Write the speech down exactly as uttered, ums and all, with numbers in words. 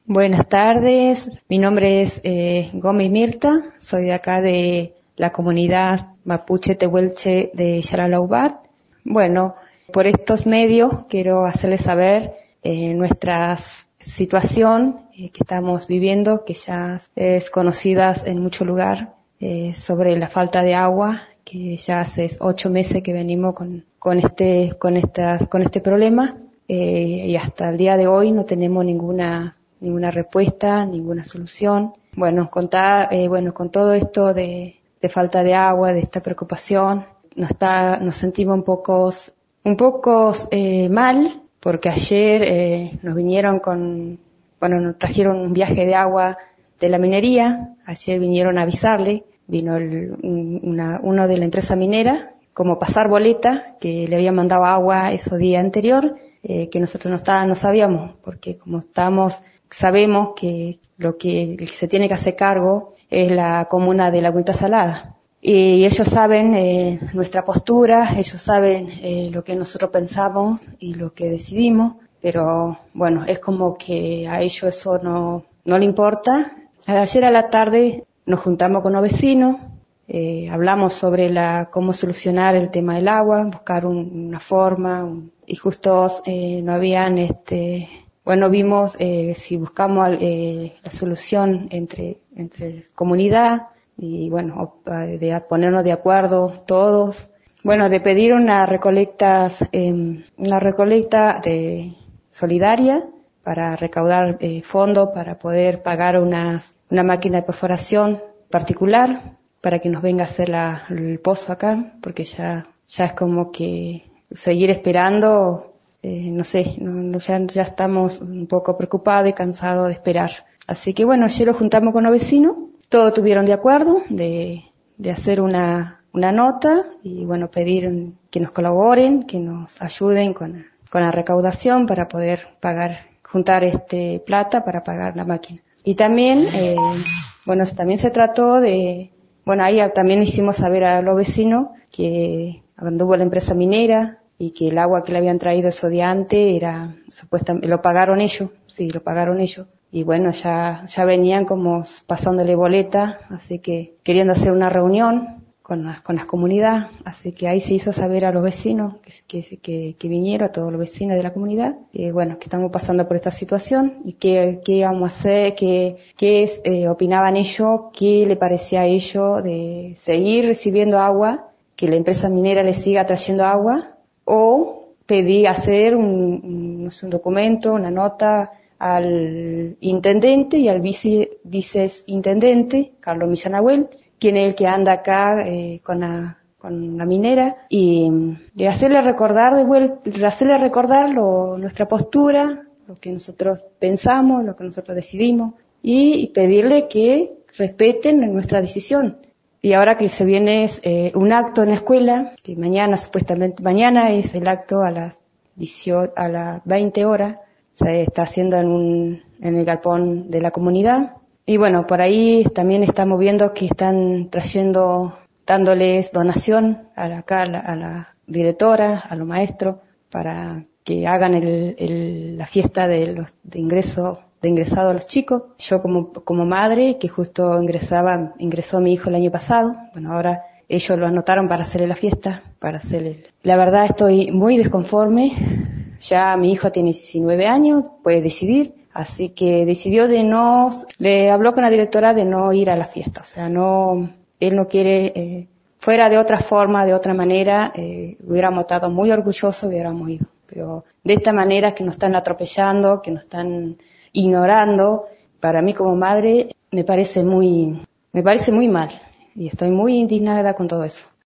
Buenas tardes, mi nombre es eh, Gómez Mirta, soy de acá de la comunidad mapuche tehuelche de Xaralaubat. Bueno, por estos medios quiero hacerles saber eh, nuestra situación eh, que estamos viviendo, que ya es conocida en mucho lugar, eh, sobre la falta de agua, que ya hace ocho meses que venimos con, con este, con estas, con este problema, eh, y hasta el día de hoy no tenemos ninguna ninguna respuesta, ninguna solución. Bueno, con, ta, eh, bueno, con todo esto de, de falta de agua, de esta preocupación, nos está, nos sentimos un poco, un poco eh, mal, porque ayer eh, nos vinieron con, bueno, nos trajeron un viaje de agua de la minería. Ayer vinieron a avisarle, vino el, una, uno de la empresa minera, como pasar boleta, que le había mandado agua ese día anterior, eh, que nosotros no está, no sabíamos, porque como estábamos sabemos que lo que se tiene que hacer cargo es la comuna de la Cuenca Salada. Y ellos saben eh, nuestra postura, ellos saben eh, lo que nosotros pensamos y lo que decidimos, pero bueno, es como que a ellos eso no, no le importa. Ayer a la tarde nos juntamos con los vecinos, eh, hablamos sobre la cómo solucionar el tema del agua, buscar un, una forma, un, y justo eh, no habían este Bueno, vimos eh, si buscamos eh, la solución entre entre comunidad y bueno, de ponernos de acuerdo todos. Bueno, de pedir una recolecta, eh, una recolecta de solidaria para recaudar eh, fondos para poder pagar una una máquina de perforación particular para que nos venga a hacer la, el pozo acá, porque ya ya es como que seguir esperando. Eh, no sé, no, no, ya, ya estamos un poco preocupados y cansados de esperar. Así que bueno, ayer lo juntamos con los vecinos, todos tuvieron de acuerdo de, de hacer una, una nota y bueno, pedir que nos colaboren, que nos ayuden con, con la recaudación para poder pagar, juntar este plata para pagar la máquina. Y también, eh, bueno, también se trató de, bueno, ahí también hicimos saber a los vecinos que anduvo la empresa minera, y que el agua que le habían traído ese día antes era, supuestamente, lo pagaron ellos, sí, lo pagaron ellos. Y bueno, ya, ya venían como pasándole boleta, así que queriendo hacer una reunión con las, con las comunidades, así que ahí se hizo saber a los vecinos que, que, que, que vinieron, a todos los vecinos de la comunidad, y bueno, que estamos pasando por esta situación y qué, qué íbamos a hacer, qué, qué eh, opinaban ellos, qué le parecía a ellos de seguir recibiendo agua, que la empresa minera les siga trayendo agua, o pedí hacer un, un, un documento, una nota al intendente y al vice, viceintendente, Carlos Millanahuel, quien es el que anda acá eh, con la con la minera, y, y hacerle recordar de vuelta, hacerle recordar lo, nuestra postura, lo que nosotros pensamos, lo que nosotros decidimos, y, y pedirle que respeten nuestra decisión. Y ahora que se viene eh, un acto en la escuela, que mañana, supuestamente, mañana es el acto a las dieciocho, a las veinte horas, se está haciendo en un, en el galpón de la comunidad. Y bueno, por ahí también estamos viendo que están trayendo, dándoles donación a la, a la, a la directora, a los maestros, para que hagan el, el, la fiesta de los, de ingreso, de ingresado a los chicos. Yo como, como madre, que justo ingresaba, ingresó mi hijo el año pasado, bueno, ahora ellos lo anotaron para hacerle la fiesta, para hacerle. La verdad estoy muy desconforme, ya mi hijo tiene diecinueve años, puede decidir, así que decidió de no, le habló con la directora de no ir a la fiesta, o sea, no, él no quiere, eh, fuera de otra forma, de otra manera, eh, hubiéramos estado muy orgullosos, hubiéramos ido, pero de esta manera que nos están atropellando, que nos están ignorando, para mí como madre me parece muy, me parece muy mal y estoy muy indignada con todo eso.